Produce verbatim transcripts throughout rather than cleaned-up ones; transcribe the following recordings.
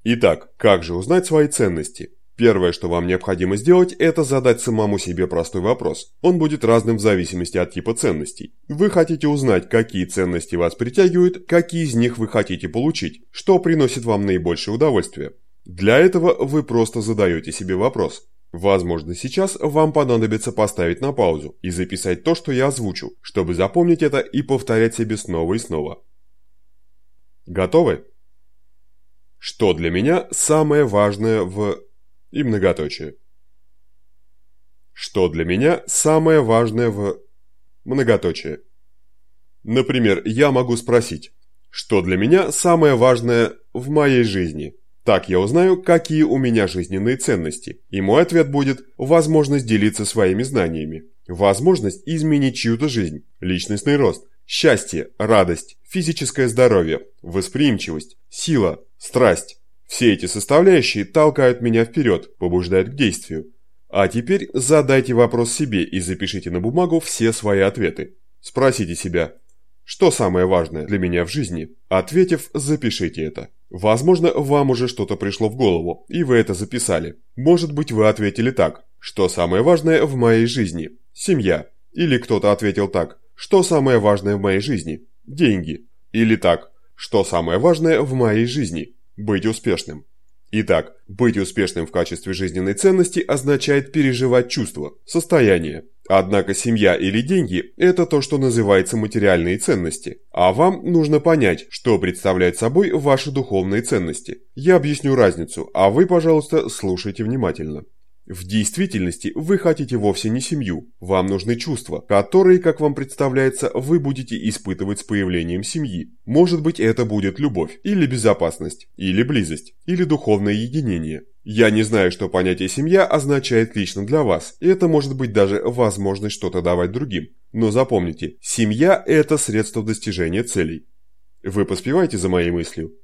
Итак, как же узнать свои ценности? Первое, что вам необходимо сделать, это задать самому себе простой вопрос. Он будет разным в зависимости от типа ценностей. Вы хотите узнать, какие ценности вас притягивают, какие из них вы хотите получить, что приносит вам наибольшее удовольствие. Для этого вы просто задаете себе вопрос. Возможно, сейчас вам понадобится поставить на паузу и записать то, что я озвучу, чтобы запомнить это и повторять себе снова и снова. Готовы? Что для меня самое важное в... и многоточие. Что для меня самое важное в... многоточие. Например, я могу спросить, что для меня самое важное в моей жизни? Так я узнаю, какие у меня жизненные ценности, и мой ответ будет возможность делиться своими знаниями, возможность изменить чью-то жизнь, личностный рост, счастье, радость, физическое здоровье, восприимчивость, сила, страсть. Все эти составляющие толкают меня вперед, побуждают к действию. А теперь задайте вопрос себе и запишите на бумагу все свои ответы. Спросите себя, что самое важное для меня в жизни? Ответив, запишите это. Возможно, вам уже что-то пришло в голову, и вы это записали. Может быть, вы ответили так, что самое важное в моей жизни? Семья. Или кто-то ответил так, что самое важное в моей жизни? Деньги. Или так, что самое важное в моей жизни? Быть успешным. Итак, быть успешным в качестве жизненной ценности означает переживать чувства, состояние. Однако семья или деньги – это то, что называется материальные ценности. А вам нужно понять, что представляют собой ваши духовные ценности. Я объясню разницу, а вы, пожалуйста, слушайте внимательно. В действительности вы хотите вовсе не семью, вам нужны чувства, которые, как вам представляется, вы будете испытывать с появлением семьи. Может быть, это будет любовь, или безопасность, или близость, или духовное единение. Я не знаю, что понятие «семья» означает лично для вас, и это может быть даже возможность что-то давать другим. Но запомните, семья – это средство достижения целей. Вы поспеваете за моей мыслью?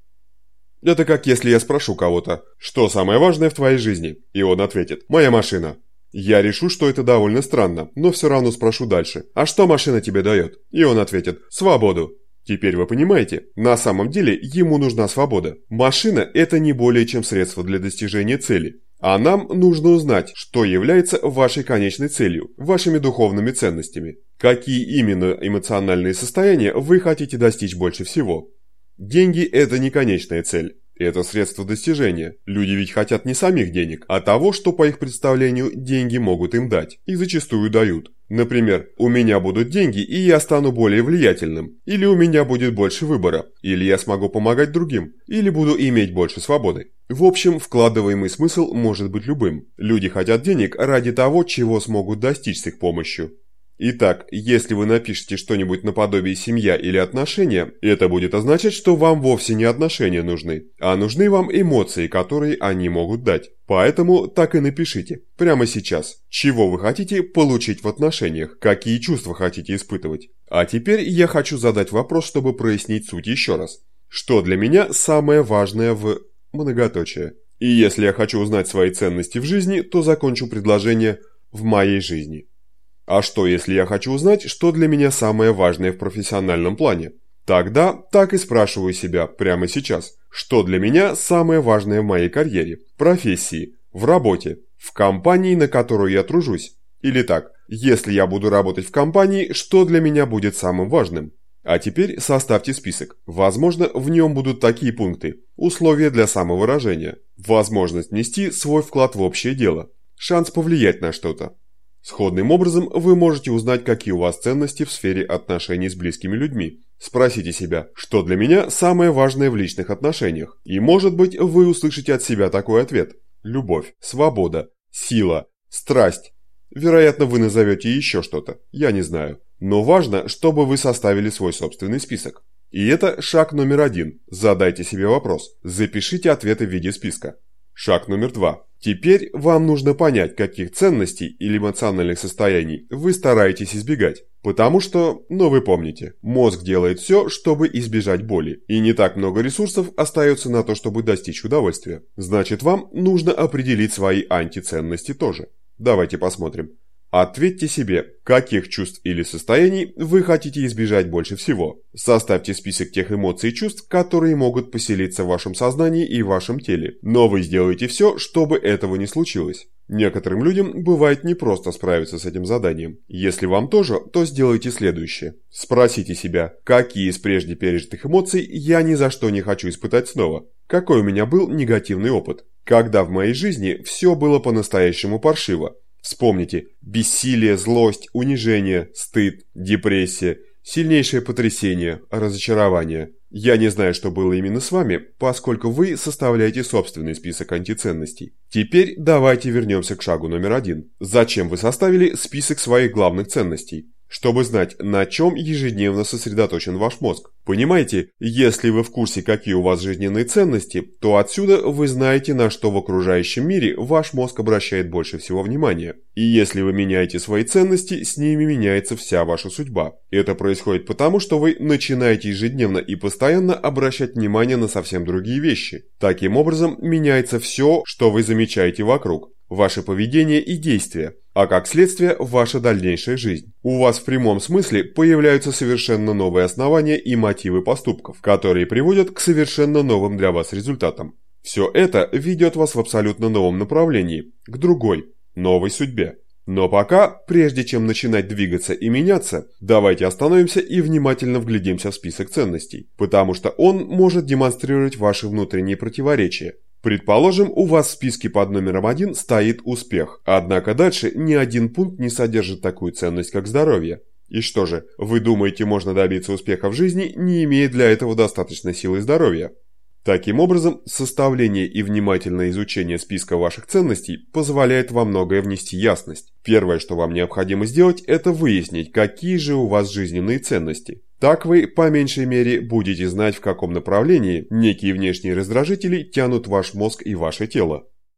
Это как если я спрошу кого-то, что самое важное в твоей жизни, и он ответит, моя машина. Я решу, что это довольно странно, но все равно спрошу дальше, а что машина тебе дает? И он ответит, свободу. Теперь вы понимаете, на самом деле ему нужна свобода. Машина – это не более чем средство для достижения цели. А нам нужно узнать, что является вашей конечной целью, вашими духовными ценностями. Какие именно эмоциональные состояния вы хотите достичь больше всего? Деньги – это не конечная цель. Это средство достижения. Люди ведь хотят не самих денег, а того, что по их представлению деньги могут им дать. И зачастую дают. Например, у меня будут деньги, и я стану более влиятельным. Или у меня будет больше выбора. Или я смогу помогать другим. Или буду иметь больше свободы. В общем, вкладываемый смысл может быть любым. Люди хотят денег ради того, чего смогут достичь с их помощью. Итак, если вы напишете что-нибудь наподобие «семья» или «отношения», это будет означать, что вам вовсе не отношения нужны, а нужны вам эмоции, которые они могут дать. Поэтому так и напишите, прямо сейчас, чего вы хотите получить в отношениях, какие чувства хотите испытывать. А теперь я хочу задать вопрос, чтобы прояснить суть еще раз. Что для меня самое важное в... многоточие? И если я хочу узнать свои ценности в жизни, то закончу предложение «в моей жизни». А что, если я хочу узнать, что для меня самое важное в профессиональном плане? Тогда так и спрашиваю себя прямо сейчас, что для меня самое важное в моей карьере, профессии, в работе, в компании, на которую я тружусь. Или так, если я буду работать в компании, что для меня будет самым важным? А теперь составьте список. Возможно, в нем будут такие пункты. Условия для самовыражения. Возможность внести свой вклад в общее дело. Шанс повлиять на что-то. Сходным образом вы можете узнать, какие у вас ценности в сфере отношений с близкими людьми. Спросите себя, что для меня самое важное в личных отношениях. И может быть вы услышите от себя такой ответ. Любовь, свобода, сила, страсть. Вероятно, вы назовете еще что-то, я не знаю. Но важно, чтобы вы составили свой собственный список. И это шаг номер один. Задайте себе вопрос. Запишите ответы в виде списка. Шаг номер два. Теперь вам нужно понять, каких ценностей или эмоциональных состояний вы стараетесь избегать. Потому что, ну вы помните, мозг делает все, чтобы избежать боли. И не так много ресурсов остается на то, чтобы достичь удовольствия. Значит, вам нужно определить свои антиценности тоже. Давайте посмотрим. Ответьте себе, каких чувств или состояний вы хотите избежать больше всего. Составьте список тех эмоций и чувств, которые могут поселиться в вашем сознании и в вашем теле. Но вы сделаете все, чтобы этого не случилось. Некоторым людям бывает непросто справиться с этим заданием. Если вам тоже, то сделайте следующее. Спросите себя, какие из прежде пережитых эмоций я ни за что не хочу испытать снова. Какой у меня был негативный опыт? Когда в моей жизни все было по-настоящему паршиво? Вспомните: бессилие, злость, унижение, стыд, депрессия, сильнейшее потрясение, разочарование. Я не знаю, что было именно с вами, поскольку вы составляете собственный список антиценностей. Теперь давайте вернемся к шагу номер один. Зачем вы составили список своих главных ценностей? Чтобы знать, на чем ежедневно сосредоточен ваш мозг. Понимаете, если вы в курсе, какие у вас жизненные ценности, то отсюда вы знаете, на что в окружающем мире ваш мозг обращает больше всего внимания. И если вы меняете свои ценности, с ними меняется вся ваша судьба. Это происходит потому, что вы начинаете ежедневно и постоянно обращать внимание на совсем другие вещи. Таким образом, меняется все, что вы замечаете вокруг. Ваше поведение и действия, а как следствие ваша дальнейшая жизнь. У вас в прямом смысле появляются совершенно новые основания и мотивы поступков, которые приводят к совершенно новым для вас результатам. Все это ведет вас в абсолютно новом направлении, к другой, новой судьбе. Но пока, прежде чем начинать двигаться и меняться, давайте остановимся и внимательно вглядимся в список ценностей, потому что он может демонстрировать ваши внутренние противоречия. Предположим, у вас в списке под номером один стоит успех, однако дальше ни один пункт не содержит такую ценность, как здоровье. И что же, вы думаете, можно добиться успеха в жизни, не имея для этого достаточной силы и здоровья? Таким образом, составление и внимательное изучение списка ваших ценностей позволяет во многое внести ясность. Первое, что вам необходимо сделать, это выяснить, какие же у вас жизненные ценности. Так вы, по меньшей мере, будете знать, в каком направлении некие внешние раздражители тянут ваш мозг и ваше тело.